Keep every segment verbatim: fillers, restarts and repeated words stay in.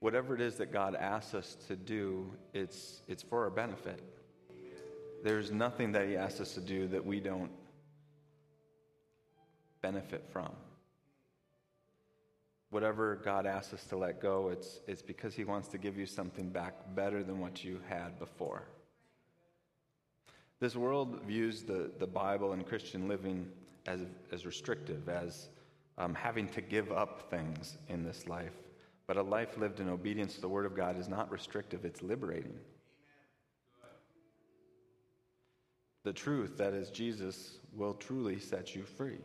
whatever it is that God asks us to do, it's it's for our benefit. There's nothing that he asks us to do that we don't benefit from. Whatever God asks us to let go, it's it's because he wants to give you something back better than what you had before. This world views the, the Bible and Christian living as, as restrictive, as um, having to give up things in this life. But a life lived in obedience to the Word of God is not restrictive, it's liberating. The truth, that is Jesus, will truly set you free.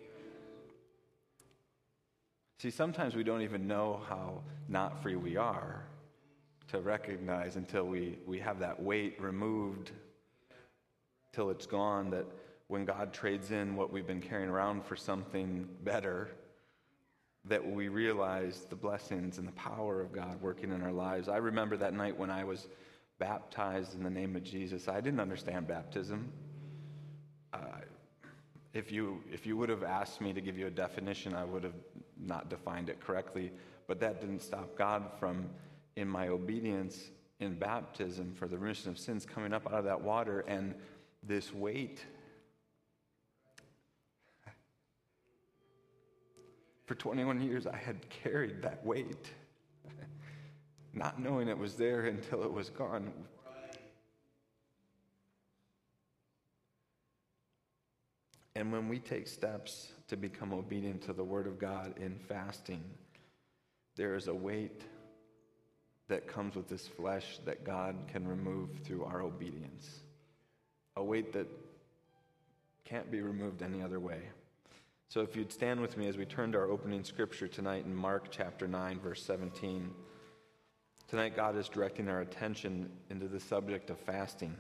See, sometimes we don't even know how not free we are to recognize until we, we have that weight removed, till it's gone, that when God trades in what we've been carrying around for something better, that we realize the blessings and the power of God working in our lives. I remember that night when I was baptized in the name of Jesus. I didn't understand baptism. Uh, if you if you would have asked me to give you a definition, I would have not defined it correctly. But that didn't stop God from, in my obedience in baptism for the remission of sins, coming up out of that water, and this weight. For twenty-one years, I had carried that weight, not knowing it was there until it was gone. And when we take steps to become obedient to the Word of God in fasting, there is a weight that comes with this flesh that God can remove through our obedience. A weight that can't be removed any other way. So if you'd stand with me as we turn to our opening scripture tonight in Mark chapter nine, verse seventeen. Tonight God is directing our attention into the subject of fasting.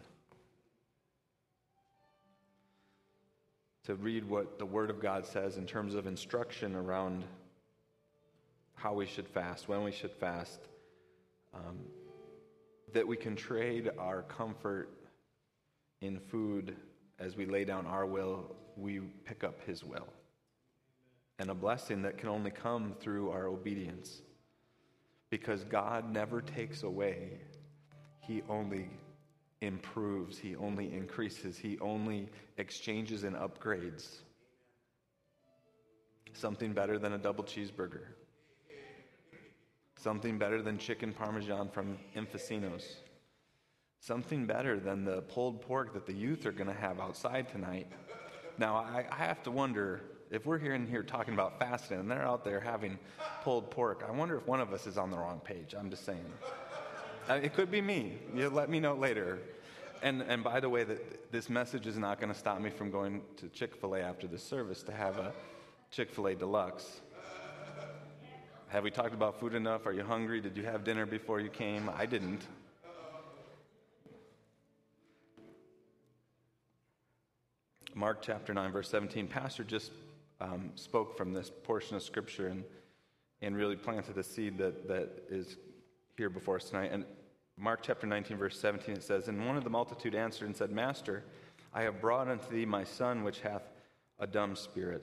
To read what the Word of God says in terms of instruction around how we should fast, when we should fast, um, that we can trade our comfort in food as we lay down our will, we pick up his will. And a blessing that can only come through our obedience. Because God never takes away, he only improves, he only increases, he only exchanges and upgrades. Something better than a double cheeseburger. Something better than chicken parmesan from Infacino's. Something better than the pulled pork that the youth are going to have outside tonight. Now, I, I have to wonder, if we're here in here talking about fasting and they're out there having pulled pork, I wonder if one of us is on the wrong page. I'm just saying. Uh, it could be me. You'll let me know later. And and by the way, that this message is not going to stop me from going to Chick-fil-A after the service to have a Chick-fil-A Deluxe. Have we talked about food enough? Are you hungry? Did you have dinner before you came? I didn't. Mark chapter nine, verse seventeen. Pastor just um, spoke from this portion of Scripture and and really planted a seed that, that is here before us tonight. And Mark chapter nineteen, verse seventeen, it says, "And one of the multitude answered and said, Master, I have brought unto thee my son, which hath a dumb spirit."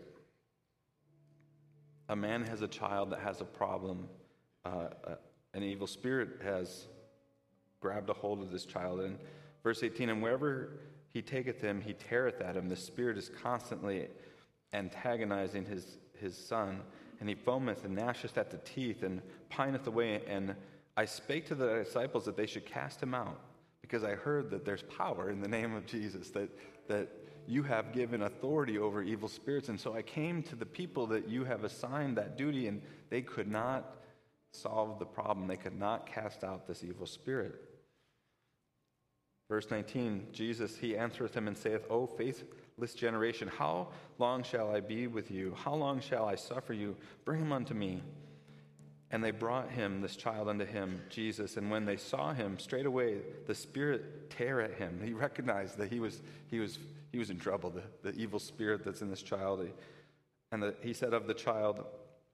A man has a child that has a problem. Uh, uh, an evil spirit has grabbed a hold of this child. And verse eighteen, "And wherever he taketh him, he teareth at him. The spirit is constantly antagonizing his, his son, and he foameth and gnasheth at the teeth and pineth away. And I spake to the disciples that they should cast him out, because I heard that there's power in the name of Jesus, that that you have given authority over evil spirits. And so I came to the people that you have assigned that duty, and they could not solve the problem. They could not cast out this evil spirit." Verse nineteen, Jesus, he answereth him and saith, "O faithless generation, how long shall I be with you? How long shall I suffer you? Bring him unto me." And they brought him, this child, unto him, Jesus. And when they saw him, straightway the spirit tear at him. He recognized that he was he was he was in trouble, the, the evil spirit that's in this child. And the, he said of the child,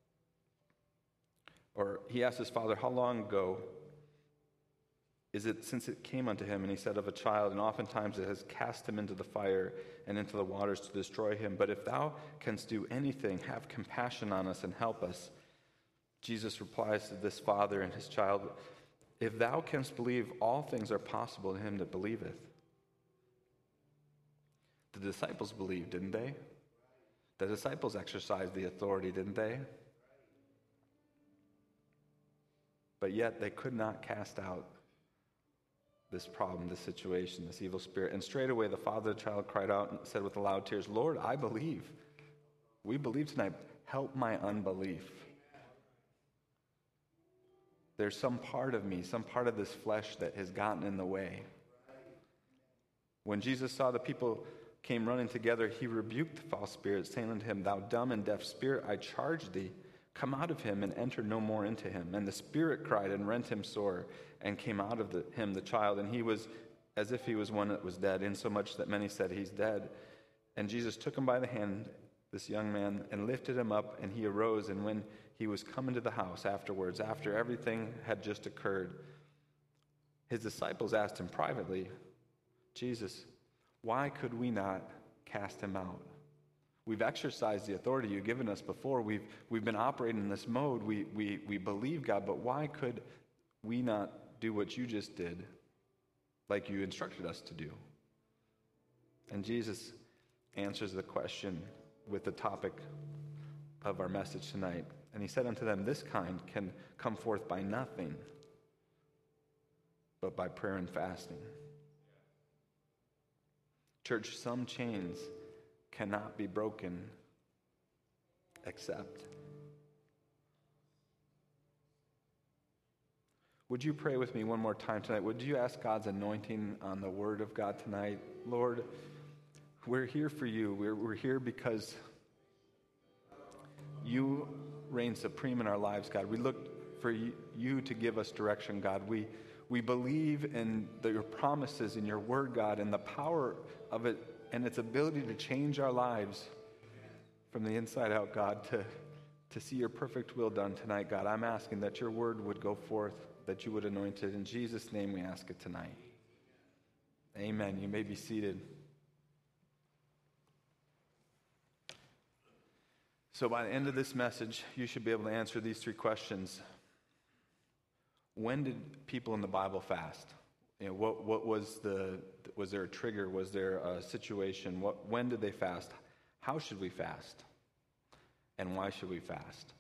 or he asked his father, "How long ago is it since it came unto him?" And he said, "Of a child, and oftentimes it has cast him into the fire and into the waters to destroy him. But if thou canst do anything, have compassion on us and help us." Jesus replies to this father and his child, "If thou canst believe, all things are possible to him that believeth." The disciples believed, didn't they? The disciples exercised the authority, didn't they? But yet they could not cast out this problem, this situation, this evil spirit. And straight away the father of the child cried out and said with loud tears, "Lord, I believe. We believe tonight. Help my unbelief." There's some part of me, some part of this flesh that has gotten in the way. When Jesus saw the people came running together, he rebuked the false spirit, saying unto him, "Thou dumb and deaf spirit, I charge thee, come out of him and enter no more into him." And the spirit cried and rent him sore, and came out of the, him the child, and he was as if he was one that was dead, insomuch that many said, "He's dead." And Jesus took him by the hand, this young man, and lifted him up, and he arose. And when he was come into the house afterwards, after everything had just occurred, his disciples asked him privately, "Jesus, why could we not cast him out? We've exercised the authority you've given us before. We've, we've been operating in this mode. We, we, we believe, God, but why could we not do what you just did, like you instructed us to do?" And Jesus answers the question with the topic of our message tonight. And he said unto them, "This kind can come forth by nothing, but by prayer and fasting." Church, some chains cannot be broken except. Would you pray with me one more time tonight? Would you ask God's anointing on the Word of God tonight? Lord, we're here for you. We're, we're here because you reign supreme in our lives, God. We look for you to give us direction, God. We we believe in the, your promises in your word, God, and the power of it and its ability to change our lives from the inside out, God, to, to see your perfect will done tonight, God. I'm asking that your word would go forth, that you would anoint it. In Jesus' name we ask it tonight. Amen. You may be seated. So by the end of this message, you should be able to answer these three questions. When did people in the Bible fast? You know, what what was the was there a trigger? Was there a situation? What when did they fast? How should we fast? And why should we fast?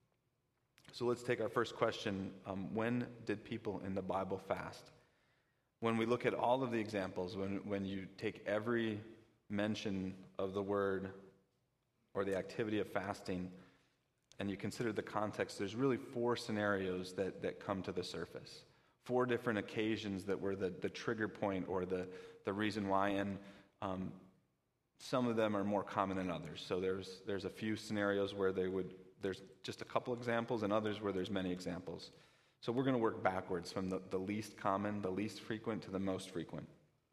So let's take our first question. Um, when did people in the Bible fast? When we look at all of the examples, when when you take every mention of the word or the activity of fasting, and you consider the context, there's really four scenarios that, that come to the surface. Four different occasions that were the, the trigger point or the, the reason why, and um, some of them are more common than others. So there's there's a few scenarios where they would, there's just a couple examples, and others where there's many examples. So we're going to work backwards from the, the least common, the least frequent, to the most frequent.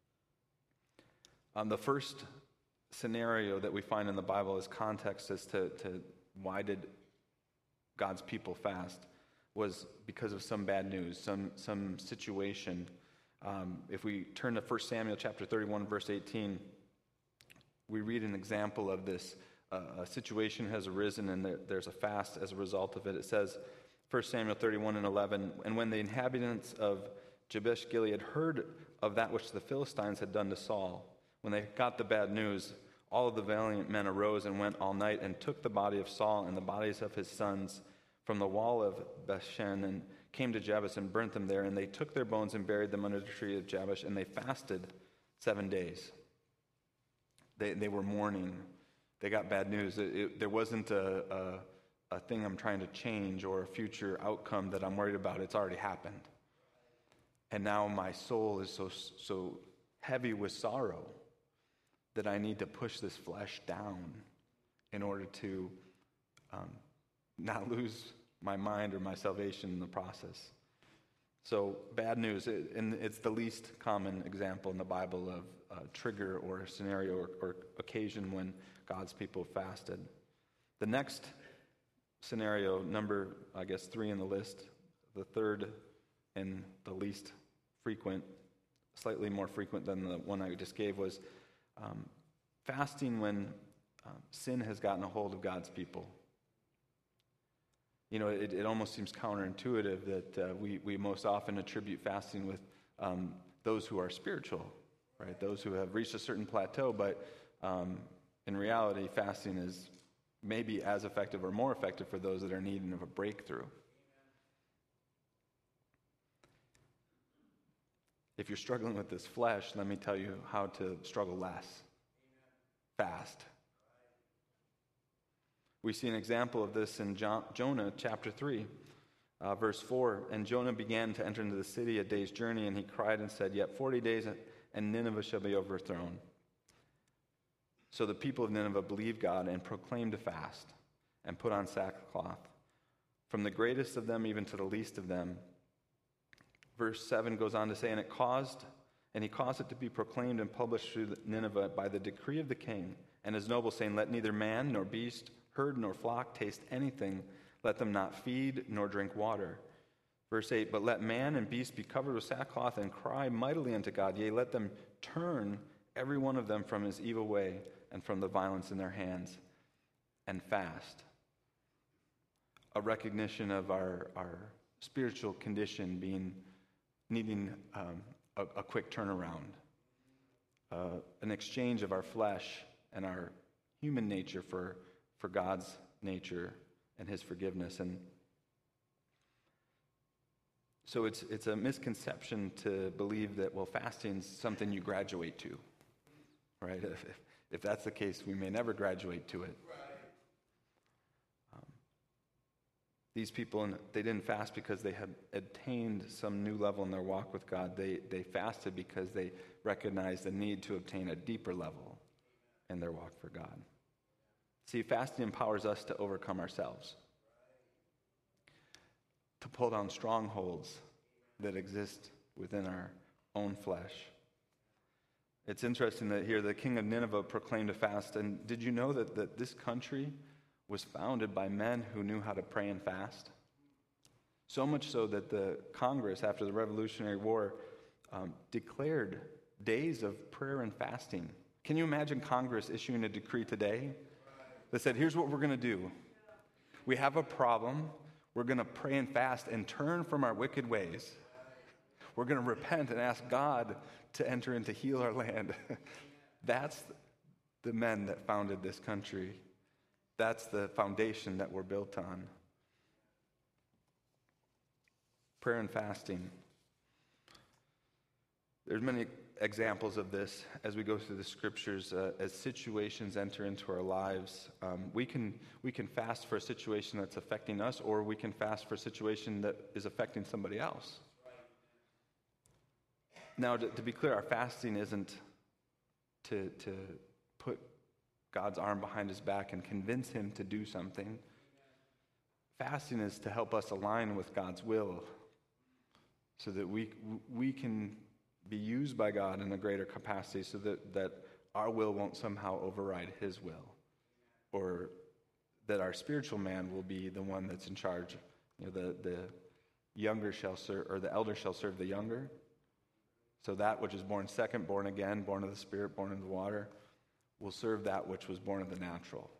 Um, the first scenario that we find in the Bible is context as to, to why did God's people fast, was because of some bad news, some some situation. Um, if we turn to First Samuel chapter thirty-one, verse eighteen, we read an example of this. Uh, a situation has arisen, and there, there's a fast as a result of it. It says, First Samuel thirty-one and eleven, "And when the inhabitants of Jabesh Gilead heard of that which the Philistines had done to Saul, when they got the bad news, all of the valiant men arose and went all night and took the body of Saul and the bodies of his sons from the wall of Bethshan and came to Jabesh and burnt them there. And they took their bones and buried them under the tree of Jabesh, and they fasted seven days. They they were mourning. They got bad news. It, it, there wasn't a, a, a thing I'm trying to change or a future outcome that I'm worried about. It's already happened. And now my soul is so so heavy with sorrow that I need to push this flesh down in order to um, not lose my mind or my salvation in the process. So bad news, and it's the least common example in the Bible of a trigger or a scenario or, or occasion when God's people fasted. The next scenario, number, I guess, three in the list, the third and the least frequent, slightly more frequent than the one I just gave, was um, fasting when um, sin has gotten a hold of God's people. You know, it, it almost seems counterintuitive that uh, we, we most often attribute fasting with um, those who are spiritual, right? Those who have reached a certain plateau, but um, in reality, fasting is maybe as effective or more effective for those that are in need of a breakthrough. If you're struggling with this flesh, let me tell you how to struggle less. Fast. We see an example of this in John, Jonah chapter three, uh, verse four. And Jonah began to enter into the city a day's journey, and he cried and said, "Yet forty days, and Nineveh shall be overthrown." So the people of Nineveh believed God and proclaimed a fast and put on sackcloth, from the greatest of them even to the least of them. Verse seven goes on to say, and it caused, and he caused it to be proclaimed and published through Nineveh by the decree of the king and his nobles, saying, "Let neither man nor beast, herd nor flock taste anything. Let them not feed nor drink water." Verse eight, "But let man and beast be covered with sackcloth and cry mightily unto God. Yea, let them turn every one of them from his evil way and from the violence in their hands, and fast." A recognition of our, our spiritual condition being needing um, a, a quick turnaround, uh, an exchange of our flesh and our human nature for, for God's nature and his forgiveness. And so it's it's a misconception to believe that, well, fasting is something you graduate to, right? If, if, if that's the case, we may never graduate to it. These people, they didn't fast because they had attained some new level in their walk with God. They they fasted because they recognized the need to obtain a deeper level in their walk for God. See, fasting empowers us to overcome ourselves, to pull down strongholds that exist within our own flesh. It's interesting that here the king of Nineveh proclaimed a fast. And did you know that, that this country was founded by men who knew how to pray and fast? So much so that the Congress, after the Revolutionary War, um, declared days of prayer and fasting. Can you imagine Congress issuing a decree today that said, here's what we're going to do. We have a problem. We're going to pray and fast and turn from our wicked ways. We're going to repent and ask God to enter and to heal our land. That's the men that founded this country. That's the foundation that we're built on. Prayer and fasting. There's many examples of this as we go through the scriptures. Uh, as situations enter into our lives, um, we can we can fast for a situation that's affecting us, or we can fast for a situation that is affecting somebody else. Now, to, to be clear, our fasting isn't to to put God's arm behind his back and convince him to do something. Fasting is to help us align with God's will so that we we can be used by God in a greater capacity, so that, that our will won't somehow override his will, or that our spiritual man will be the one that's in charge. You know, the, the younger shall serve, or the elder shall serve the younger. So that which is born second, born again, born of the Spirit, born of the water, will serve that which was born of the natural.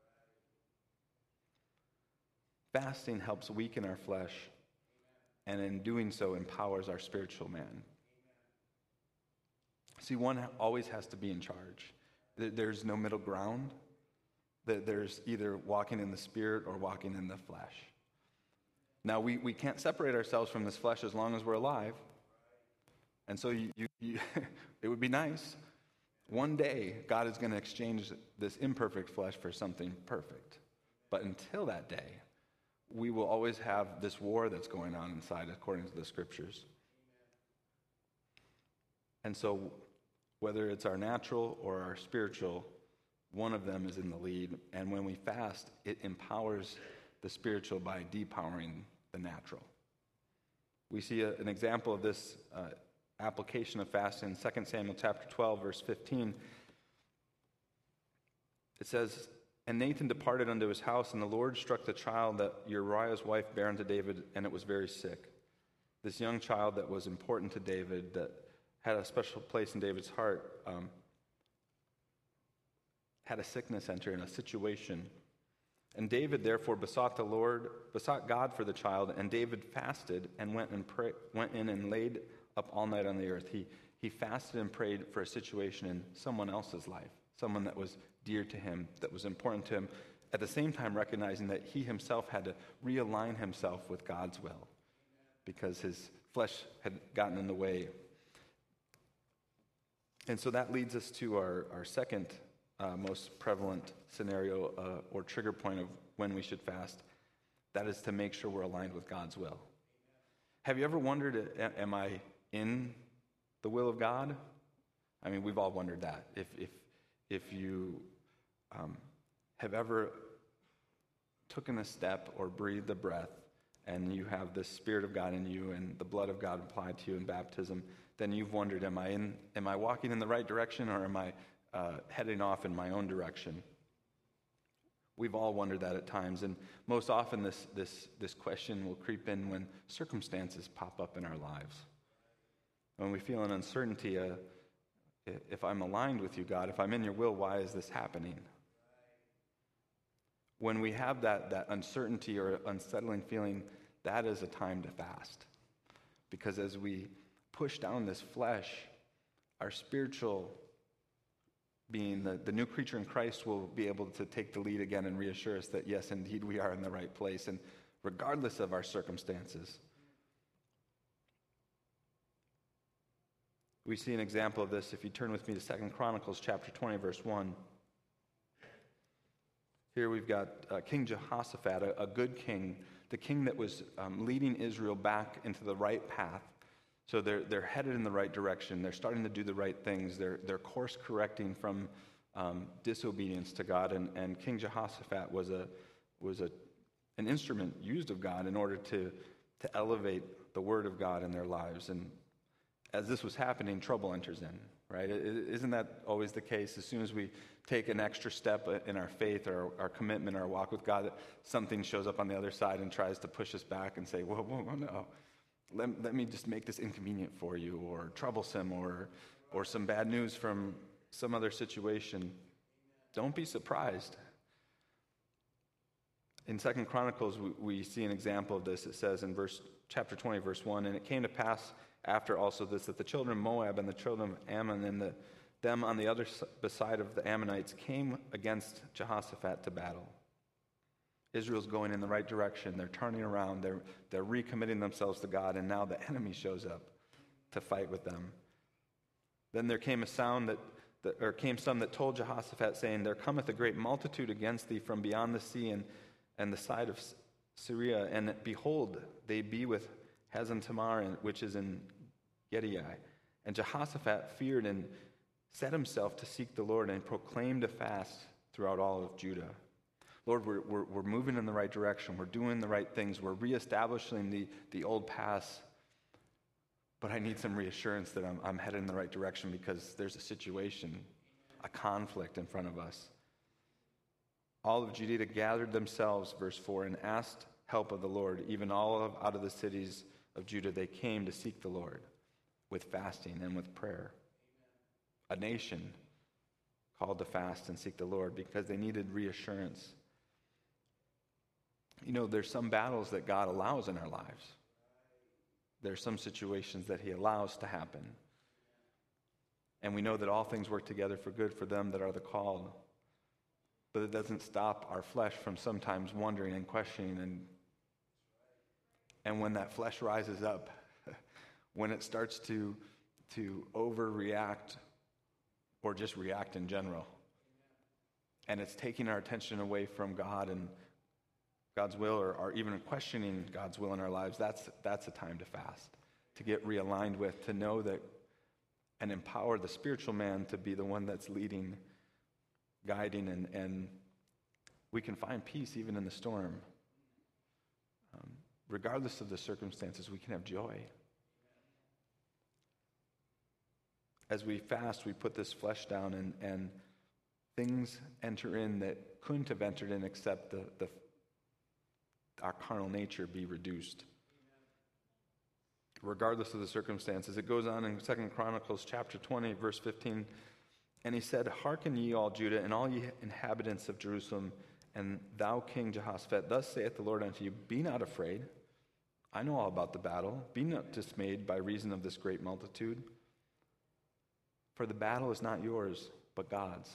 Fasting helps weaken our flesh, and in doing so empowers our spiritual man. See, one always has to be in charge. There's no middle ground. There's either walking in the Spirit or walking in the flesh. Now, we, we can't separate ourselves from this flesh as long as we're alive. And so you, you, you it would be nice. One day, God is going to exchange this imperfect flesh for something perfect. But until that day, we will always have this war that's going on inside, according to the scriptures. And so, whether it's our natural or our spiritual, one of them is in the lead. And when we fast, it empowers the spiritual by depowering the natural. We see a, an example of this uh, application of fasting in Second Samuel chapter twelve, verse fifteen. It says, "And Nathan departed unto his house, and the Lord struck the child that Uriah's wife bare unto David, and it was very sick." This young child that was important to David, that had a special place in David's heart, um, had a sickness enter in, a situation And David therefore besought the Lord, besought God for the child, and David fasted and went and pray, went in and laid up all night on the earth. He he fasted and prayed for a situation in someone else's life, someone that was dear to him, that was important to him, at the same time recognizing that he himself had to realign himself with God's will because his flesh had gotten in the way. And so that leads us to our, our second uh, most prevalent scenario uh, or trigger point of when we should fast. That is to make sure we're aligned with God's will. Have you ever wondered, am I in the will of God? I mean, we've all wondered that. If if if you um, have ever taken a step or breathed a breath and you have the Spirit of God in you and the blood of God applied to you in baptism, then you've wondered, am I in? Am I walking in the right direction, or am I uh, heading off in my own direction? We've all wondered that at times, and most often this this this question will creep in when circumstances pop up in our lives. When we feel an uncertainty, uh, if I'm aligned with you, God, if I'm in your will, why is this happening? When we have that, that uncertainty or unsettling feeling, that is a time to fast. Because as we push down this flesh, our spiritual being, the, the new creature in Christ, will be able to take the lead again and reassure us that, yes, indeed, we are in the right place, and regardless of our circumstances. We see an example of this if you turn with me to Second Chronicles chapter twenty, verse one. Here we've got uh, King Jehoshaphat, a, a good king, the king that was um, leading Israel back into the right path. So they're they're headed in the right direction. They're starting to do the right things. They're they're course correcting from um, disobedience to God. And, and King Jehoshaphat was a was a an instrument used of God in order to to elevate the word of God in their lives. And as this was happening, trouble enters in, right? Isn't that always the case? As soon as we take an extra step in our faith or our commitment or our walk with God, something shows up on the other side and tries to push us back and say, whoa, whoa, whoa, no. Let, let me just make this inconvenient for you, or troublesome, or or some bad news from some other situation. Don't be surprised. In Second Chronicles, we, we see an example of this. It says in verse chapter twenty, verse one, and it came to pass after also this, that the children of Moab and the children of Ammon and the, them on the other side of the Ammonites came against Jehoshaphat to battle. Israel's going in the right direction. They're turning around. They're, they're recommitting themselves to God, and now the enemy shows up to fight with them. Then there came a sound that, that or came some that told Jehoshaphat, saying, there cometh a great multitude against thee from beyond the sea and, and the side of Syria, and behold, they be with Hazan Tamar, which is in Gedi. And Jehoshaphat feared and set himself to seek the Lord and proclaimed a fast throughout all of Judah. Lord, we're, we're, we're moving in the right direction. We're doing the right things. We're reestablishing the, the old paths. But I need some reassurance that I'm, I'm headed in the right direction, because there's a situation, a conflict in front of us. All of Judea gathered themselves, verse four, and asked help of the Lord. Even all of, out of the cities of Judah, they came to seek the Lord with fasting and with prayer. A nation called to fast and seek the Lord because they needed reassurance. You know, there's some battles that God allows in our lives. There's some situations that he allows to happen. And we know that all things work together for good for them that are the called. But it doesn't stop our flesh from sometimes wondering and questioning. And, and when that flesh rises up, when it starts to, to overreact or just react in general, and it's taking our attention away from God and God's will, or, or even questioning God's will in our lives, that's that's a time to fast, to get realigned with, to know that, and empower the spiritual man to be the one that's leading, guiding, and, and we can find peace even in the storm. Um, regardless of the circumstances, we can have joy. As we fast, we put this flesh down, and, and things enter in that couldn't have entered in except the, the our carnal nature be reduced. Regardless of the circumstances. It goes on in Second Chronicles chapter twenty, verse fifteen. And he said, hearken ye all Judah, and all ye inhabitants of Jerusalem, And thou, King Jehoshaphat, thus saith the Lord unto you, be not afraid. I know all about the battle. Be not dismayed by reason of this great multitude. For the battle is not yours, but God's.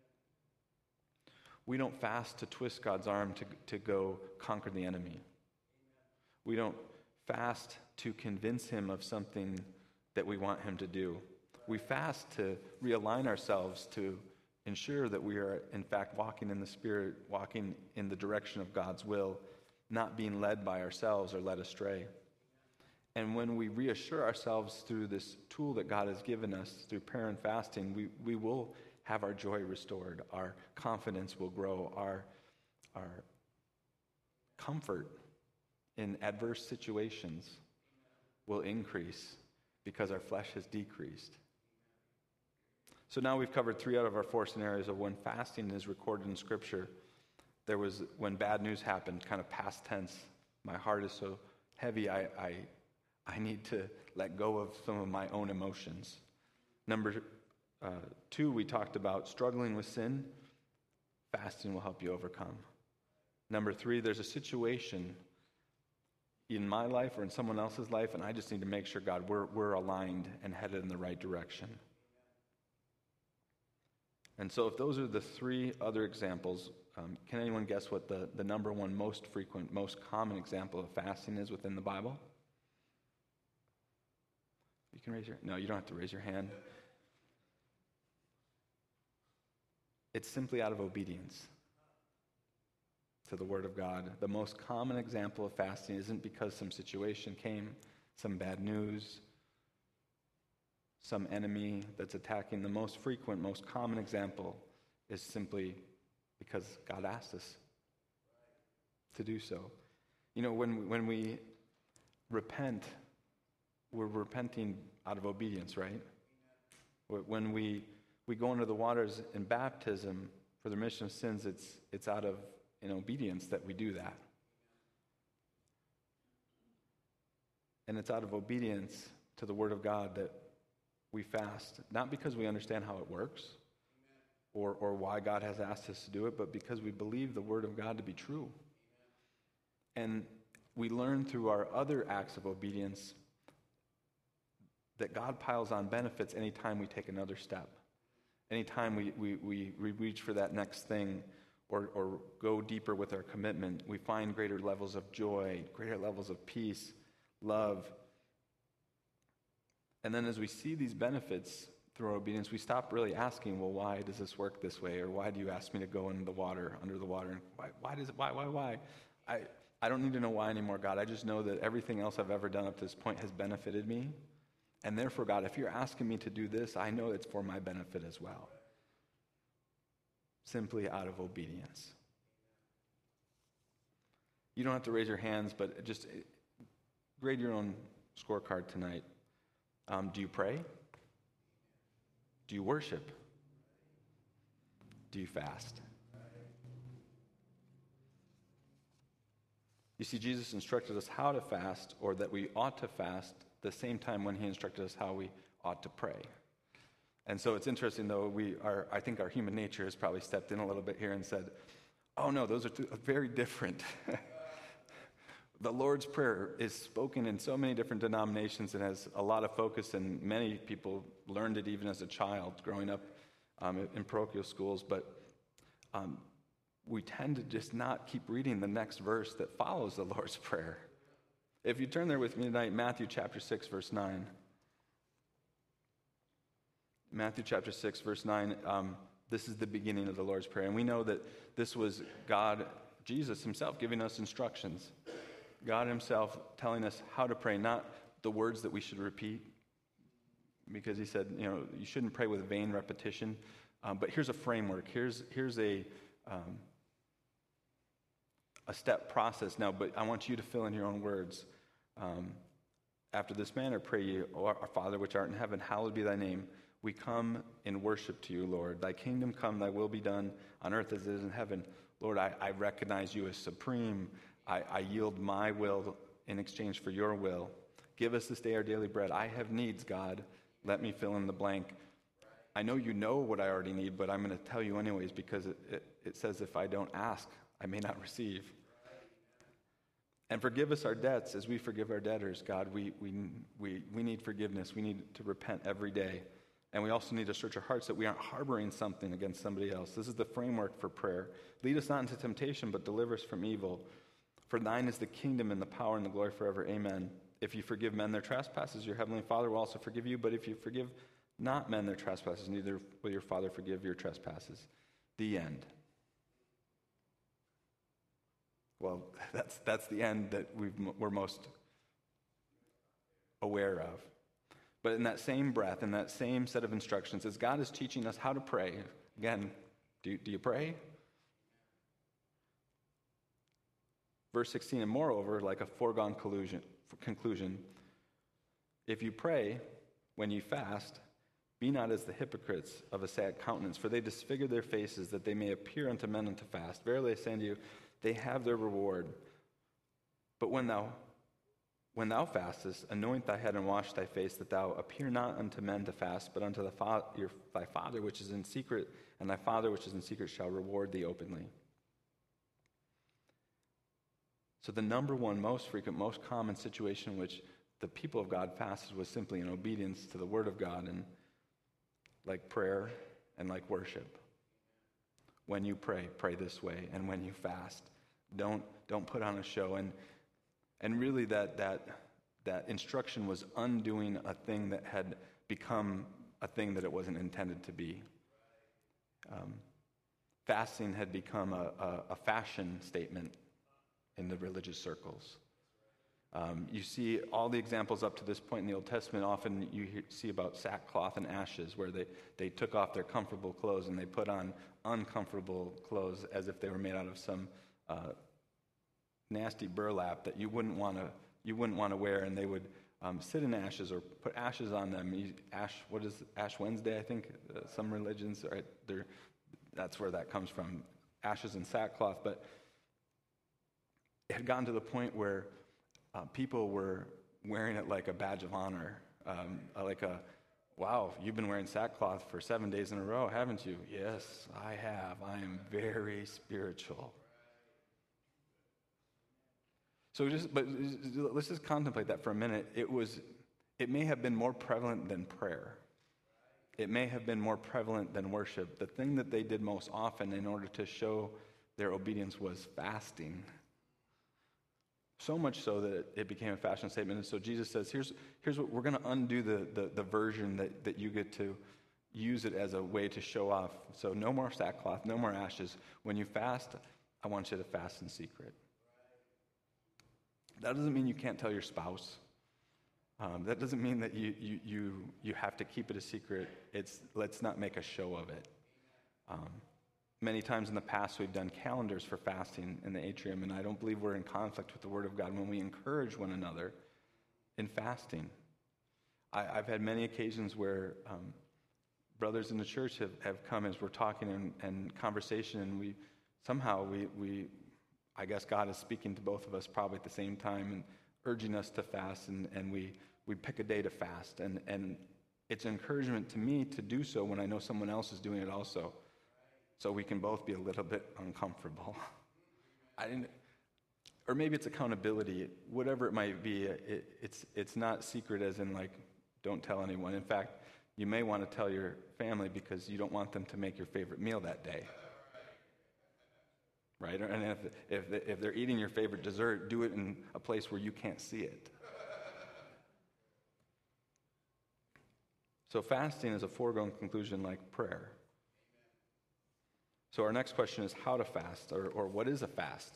We don't fast to twist God's arm to, to go conquer the enemy. We don't fast to convince him of something that we want him to do. We fast to realign ourselves to ensure that we are, in fact, walking in the Spirit, walking in the direction of God's will, not being led by ourselves or led astray. And when we reassure ourselves through this tool that God has given us, through prayer and fasting, we, we will have our joy restored. Our confidence will grow. Our, our comfort in adverse situations will increase because our flesh has decreased. So now we've covered three out of our four scenarios of when fasting is recorded in Scripture. There was when bad news happened, kind of past tense. My heart is so heavy, I, I, I need to let go of some of my own emotions. Number uh, two, we talked about struggling with sin. Fasting will help you overcome. Number three, there's a situation in my life or in someone else's life, and I just need to make sure, God, we're, we're aligned and headed in the right direction. And so if those are the three other examples, um, can anyone guess what the, the number one most frequent, most common example of fasting is within the Bible? You can raise your, no, you don't have to raise your hand. It's simply out of obedience to the Word of God. The most common example of fasting isn't because some situation came, some bad news, some enemy that's attacking. The most frequent, most common example is simply because God asked us to do so. You know, when, when we repent, we're repenting out of obedience, right? When we, we go into the waters in baptism for the remission of sins, it's, it's out of in obedience that we do that. And it's out of obedience to the Word of God that we fast, not because we understand how it works or, or why God has asked us to do it, but because we believe the Word of God to be true. And we learn through our other acts of obedience that God piles on benefits anytime we take another step. Anytime we, we, we, we reach for that next thing or, or go deeper with our commitment, we find greater levels of joy, greater levels of peace, love. And then as we see these benefits through our obedience, we stop really asking, well, why does this work this way? Or why do you ask me to go in the water, under the water? And why, why does it, why, why, why? I, I don't need to know why anymore, God. I just know that everything else I've ever done up to this point has benefited me. And therefore, God, if you're asking me to do this, I know it's for my benefit as well. Simply out of obedience. You don't have to raise your hands, but just grade your own scorecard tonight. Um, do you pray? Do you worship? Do you fast? You see, Jesus instructed us how to fast, or that we ought to fast, the same time when he instructed us how we ought to pray. And so it's interesting, though, we are, I think our human nature has probably stepped in a little bit here and said, oh no, those are two, very different. The Lord's Prayer is spoken in so many different denominations and has a lot of focus, and many people learned it even as a child growing up um, in parochial schools, but um, we tend to just not keep reading the next verse that follows the Lord's Prayer. If you turn there with me tonight, Matthew chapter six, verse nine. Matthew chapter six, verse nine, um, this is the beginning of the Lord's Prayer. And we know that this was God, Jesus himself, giving us instructions. God himself telling us how to pray, not the words that we should repeat, because he said, you know, you shouldn't pray with vain repetition. Um, but here's a framework. Here's here's a um, a step process now, but I want you to fill in your own words. Um, After this manner, pray ye, O our Father which art in heaven, hallowed be thy name. We come in worship to you, Lord. Thy kingdom come, thy will be done on earth as it is in heaven. Lord, I, I recognize you as supreme. I, I yield my will in exchange for your will. Give us this day our daily bread. I have needs, God. Let me fill in the blank. I know you know what I already need, but I'm going to tell you anyways, because it, it, it says if I don't ask, I may not receive. And forgive us our debts as we forgive our debtors. God, we, we, we, we need forgiveness. We need to repent every day. And we also need to search our hearts that we aren't harboring something against somebody else. This is the framework for prayer. Lead us not into temptation, but deliver us from evil. For thine is the kingdom and the power and the glory forever. Amen. If you forgive men their trespasses, your heavenly Father will also forgive you. But if you forgive not men their trespasses, neither will your Father forgive your trespasses. The end. Well, that's that's the end that we've, we're most aware of. But in that same breath, in that same set of instructions, as God is teaching us how to pray, again, do, do you pray? Verse sixteen, and moreover, like a foregone collusion, conclusion, if you pray when you fast, be not as the hypocrites of a sad countenance, for they disfigure their faces, that they may appear unto men unto fast. Verily I say unto you, they have their reward. But when thou when thou fastest, anoint thy head and wash thy face, that thou appear not unto men to fast, but unto the fa- your, thy Father which is in secret, and thy Father which is in secret shall reward thee openly. So the number one, most frequent, most common situation in which the people of God fasted was simply in obedience to the Word of God, and like prayer and like worship. When you pray, pray this way, and when you fast, don't don't put on a show. And and really, that that that instruction was undoing a thing that had become a thing that it wasn't intended to be. Um, fasting had become a, a, a fashion statement in the religious circles. Um, you see all the examples up to this point in the Old Testament. Often you hear, see about sackcloth and ashes, where they, they took off their comfortable clothes and they put on uncomfortable clothes as if they were made out of some uh, nasty burlap that you wouldn't want to you wouldn't want to wear, and they would um, sit in ashes or put ashes on them. You, ash, what is Ash Wednesday? I think uh, some religions, right? They're, that's where that comes from, ashes and sackcloth. But it had gotten to the point where Uh, people were wearing it like a badge of honor, um, like a, wow, you've been wearing sackcloth for seven days in a row, haven't you? Yes, I have. I am very spiritual. So just, but let's just contemplate that for a minute. It was, it may have been more prevalent than prayer. It may have been more prevalent than worship. The thing that they did most often in order to show their obedience was fasting. So much so that it became a fashion statement. And so Jesus says, here's here's what we're going to undo the, the, the version that, that you get to use it as a way to show off. So no more sackcloth, no more ashes. When you fast, I want you to fast in secret. That doesn't mean you can't tell your spouse. Um, that doesn't mean that you, you, you, you have to keep it a secret. It's let's not make a show of it. Um, Many times in the past, we've done calendars for fasting in the atrium, and I don't believe we're in conflict with the Word of God when we encourage one another in fasting. I, I've had many occasions where um, brothers in the church have, have come as we're talking and, and conversation, and we somehow we, we, I guess God is speaking to both of us probably at the same time and urging us to fast, and, and we, we pick a day to fast. And, and it's an encouragement to me to do so when I know someone else is doing it also. So we can both be a little bit uncomfortable. I didn't, or maybe it's accountability. Whatever it might be, it, it's it's not secret as in like, don't tell anyone. In fact, you may want to tell your family because you don't want them to make your favorite meal that day. Right? And if if if they're eating your favorite dessert, do it in a place where you can't see it. So fasting is a foregone conclusion like prayer. So our next question is how to fast, or, or what is a fast?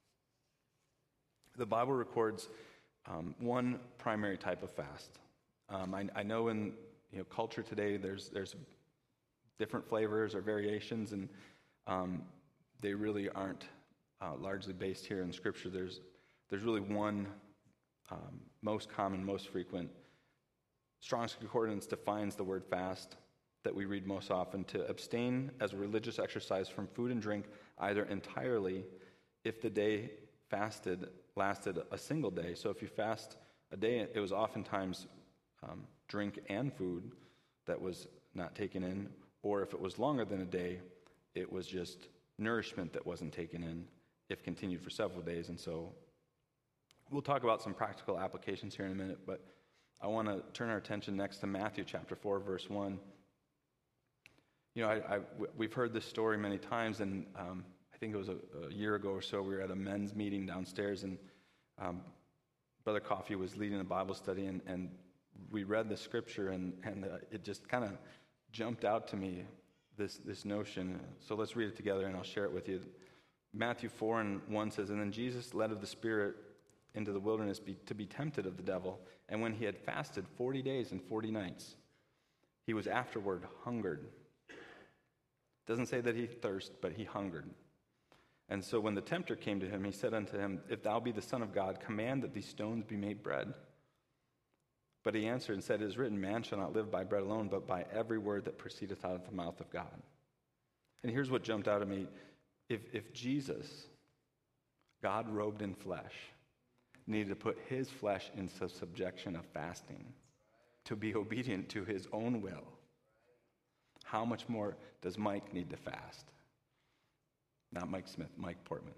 The Bible records um, one primary type of fast. Um, I, I know in you know culture today there's there's different flavors or variations, and um, they really aren't uh, largely based here in Scripture. There's there's really one um, most common, most frequent. Strong's Concordance defines the word fast that we read most often: to abstain as a religious exercise from food and drink, either entirely, if the day fasted lasted a single day. So if you fast a day, it was oftentimes um, drink and food that was not taken in, or if it was longer than a day, it was just nourishment that wasn't taken in. if continued for several days. And so we'll talk about some practical applications here in a minute, but I want to turn our attention next to Matthew chapter four, verse one. You know, I, I, we've heard this story many times, and um, I think it was a, a year ago or so, we were at a men's meeting downstairs, and um, Brother Coffey was leading a Bible study, and, and we read the scripture, and, and uh, it just kind of jumped out to me, this, this notion. So let's read it together, and I'll share it with you. Matthew four and one says, "And then Jesus led of the Spirit into the wilderness be, to be tempted of the devil. And when he had fasted forty days and forty nights, he was afterward hungered." Doesn't say that he thirsted, but he hungered. "And so when the tempter came to him, he said unto him, If thou be the Son of God, command that these stones be made bread. But he answered and said, It is written, Man shall not live by bread alone, but by every word that proceedeth out of the mouth of God." And here's what jumped out at me. If, if Jesus, God robed in flesh, needed to put his flesh into subjection of fasting to be obedient to his own will, how much more does Mike need to fast? Not Mike Smith, Mike Portman.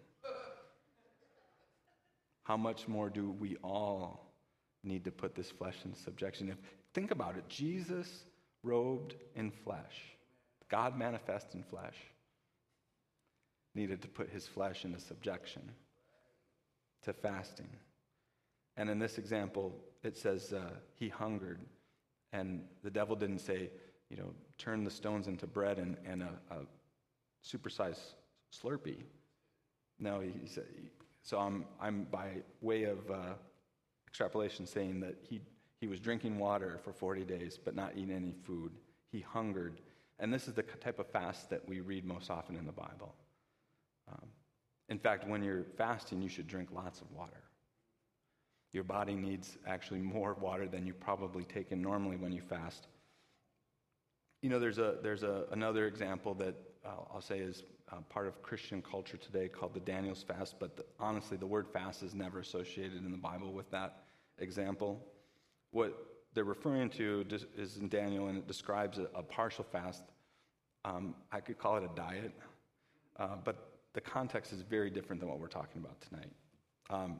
How much more do we all need to put this flesh into subjection? If, think about it. Jesus robed in flesh, God manifest in flesh, needed to put his flesh into subjection to fasting. And in this example, it says uh, he hungered, and the devil didn't say, you know, turn the stones into bread and, and a, a supersized Slurpee. No, he said, so I'm, I'm by way of uh, extrapolation saying that he, he was drinking water for forty days, but not eating any food. He hungered. And this is the type of fast that we read most often in the Bible. Um, in fact, when you're fasting, you should drink lots of water. Your body needs actually more water than you probably take in normally when you fast. You know, there's a there's a, another example that uh, I'll say is uh, part of Christian culture today called the Daniel's fast, but the, honestly, the word fast is never associated in the Bible with that example. What they're referring to is in Daniel, and it describes a, a partial fast. Um, I could call it a diet, uh, but the context is very different than what we're talking about tonight. Um,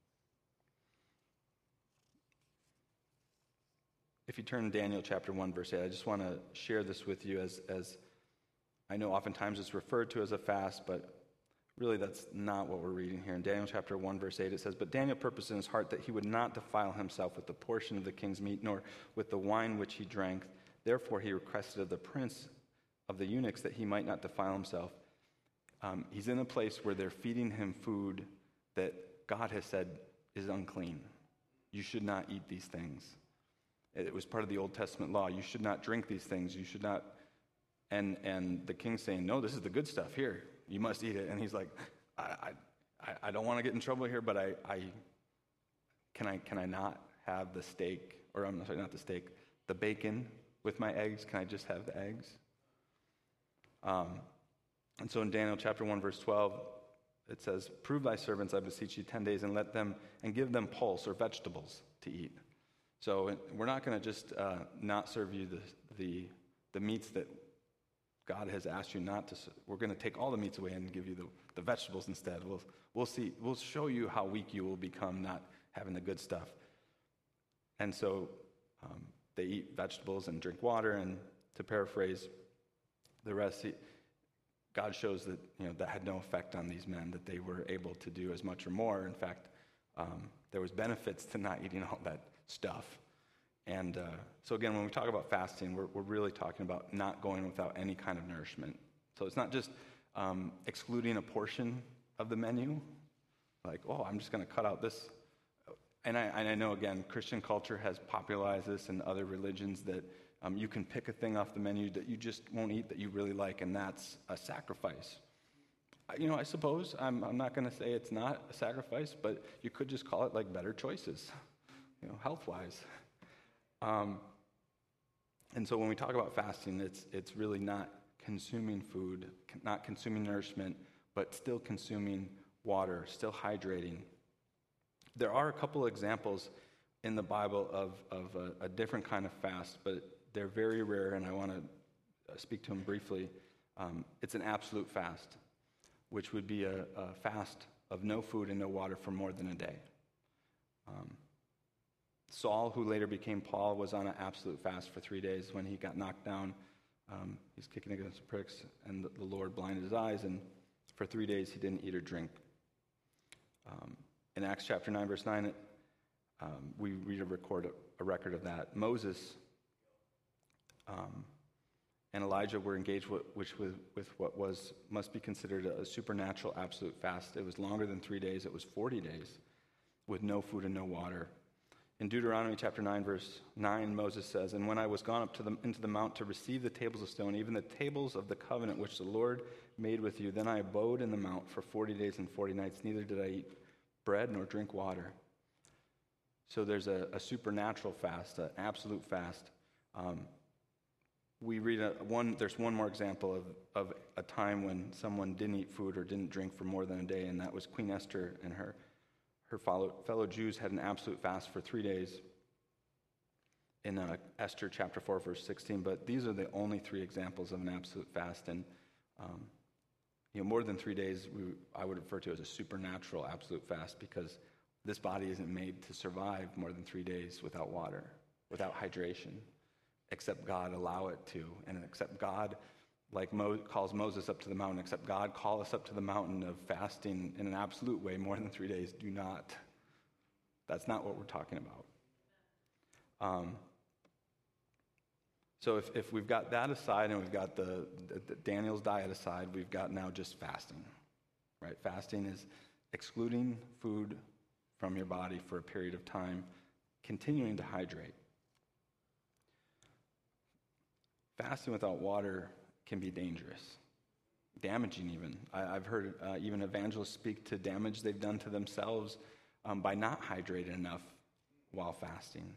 if you turn to Daniel chapter one, verse eight, I just want to share this with you as, as I know oftentimes it's referred to as a fast, but really that's not what we're reading here. In Daniel chapter one, verse eight, it says, "But Daniel purposed in his heart that he would not defile himself with the portion of the king's meat, nor with the wine which he drank. Therefore he requested of the prince of the eunuchs that he might not defile himself." Um, he's in a place where they're feeding him food that God has said is unclean. You should not eat these things. It was part of the Old Testament law. You should not drink these things. You should not. And and the king's saying, no, this is the good stuff. Here, you must eat it. And he's like, I I, I don't want to get in trouble here, but I, I can I can I not have the steak, or I'm sorry, not the steak, the bacon with my eggs? Can I just have the eggs? Um. And so in Daniel chapter one, verse twelve, it says, "Prove thy servants, I beseech you, ten days, and let them, and give them pulse," or vegetables, to eat. So we're not going to just uh, not serve you the, the the meats that God has asked you not to serve. We're going to take all the meats away and give you the, the vegetables instead. We'll we'll see. We'll show you how weak you will become not having the good stuff. And so um, they eat vegetables and drink water. And to paraphrase the rest, he, God shows that, you know, that had no effect on these men, that they were able to do as much or more. In fact, um, there was benefits to not eating all that stuff. And uh, so again, when we talk about fasting, we're, we're really talking about not going without any kind of nourishment. So it's not just um, excluding a portion of the menu, like, oh, I'm just going to cut out this. And I, and I know, again, Christian culture has popularized this, and other religions, that Um, you can pick a thing off the menu that you just won't eat that you really like, and that's a sacrifice. I, you know, I suppose, I'm, I'm not going to say it's not a sacrifice, but you could just call it like better choices, you know, health-wise. Um, and so when we talk about fasting, it's it's really not consuming food, not consuming nourishment, but still consuming water, still hydrating. There are a couple examples in the Bible of, of a, a different kind of fast, but they're very rare, and I want to speak to them briefly. Um, it's an absolute fast. which would be a, a fast of no food and no water for more than a day. Um, Saul, who later became Paul, was on an absolute fast for three days when he got knocked down. Um, he's kicking against the pricks, and the, the Lord blinded his eyes, and for three days he didn't eat or drink. Um, in Acts chapter nine, verse nine, um, we read a record, a record of that. Moses um, and Elijah were engaged with, which with, with what was must be considered a, a supernatural absolute fast. It was longer than three days. It was forty days with no food and no water. In Deuteronomy chapter nine, verse nine, Moses says, "And when I was gone up to the, into the mount to receive the tables of stone, even the tables of the covenant which the Lord made with you, then I abode in the mount for forty days and forty nights, neither did I eat bread nor drink water." So there's a, a supernatural fast, an absolute fast. Um, we read a, one. There's one more example of, of a time when someone didn't eat food or didn't drink for more than a day, and that was Queen Esther and her Her fellow, fellow Jews had an absolute fast for three days in uh, Esther chapter four, verse sixteen. But these are the only three examples of an absolute fast. And um, you know, more than three days, we, I would refer to as a supernatural absolute fast, because this body isn't made to survive more than three days without water, without hydration, except God allow it to, and except God, like Mo, calls Moses up to the mountain, except God call us up to the mountain of fasting in an absolute way more than three days. Do not. That's not what we're talking about. Um, so if, if we've got that aside and we've got the, the, the Daniel's diet aside, we've got now just fasting, right? Fasting is excluding food from your body for a period of time, continuing to hydrate. Fasting without water can be dangerous, damaging even. I, I've heard uh, even evangelists speak to damage they've done to themselves um, by not hydrating enough while fasting.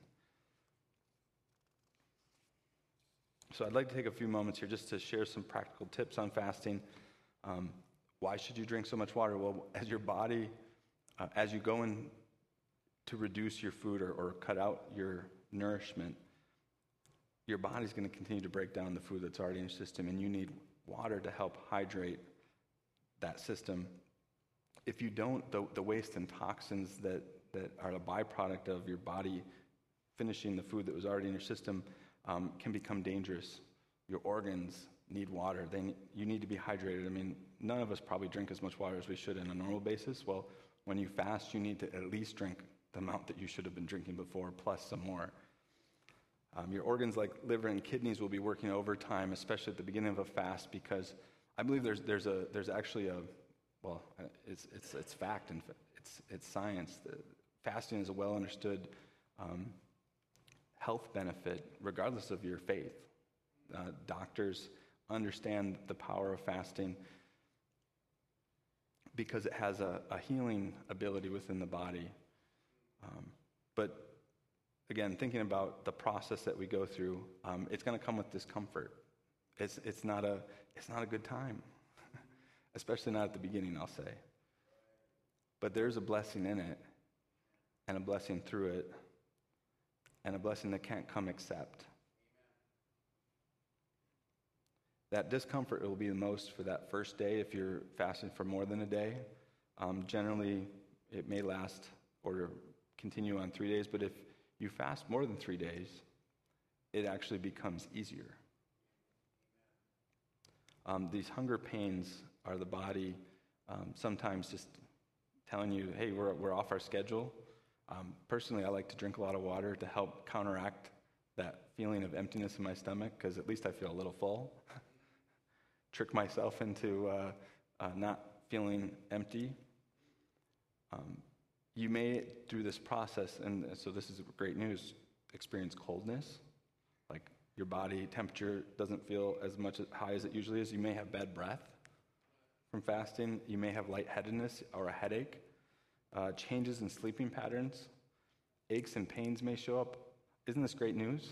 So I'd like to take a few moments here just to share some practical tips on fasting. Um, why should you drink so much water? Well, as your body, uh, as you go in to reduce your food or, or cut out your nourishment, your body's going to continue to break down the food that's already in your system, and you need water to help hydrate that system. If you don't, the, the waste and toxins that, that are a byproduct of your body finishing the food that was already in your system um, can become dangerous. Your organs need water. They need, you need to be hydrated. I mean, none of us probably drink as much water as we should on a normal basis. Well, when you fast, you need to at least drink the amount that you should have been drinking before, plus some more. Um, your organs like liver and kidneys will be working overtime, especially at the beginning of a fast, because I believe there's there's a there's actually a well it's it's it's fact and it's it's science. The fasting is a well understood um, health benefit, regardless of your faith. Uh, doctors understand the power of fasting because it has a, a healing ability within the body, um, but again, thinking about the process that we go through, um, it's going to come with discomfort. It's it's not a it's not a good time, especially not at the beginning, I'll say. But there's a blessing in it, and a blessing through it, and a blessing that can't come except. That discomfort will be the most for that first day if you're fasting for more than a day. Um, generally, it may last or continue on three days, but if you fast more than three days, it actually becomes easier. Um, these hunger pains are the body um, sometimes just telling you, hey, we're we're off our schedule. Um, personally, I like to drink a lot of water to help counteract that feeling of emptiness in my stomach, because at least I feel a little full. Trick myself into uh, uh, not feeling empty. Um, You may, through this process, and so this is great news, experience coldness, like your body temperature doesn't feel as much high as it usually is. You may have bad breath from fasting. You may have lightheadedness or a headache, uh, changes in sleeping patterns, aches and pains may show up. Isn't this great news?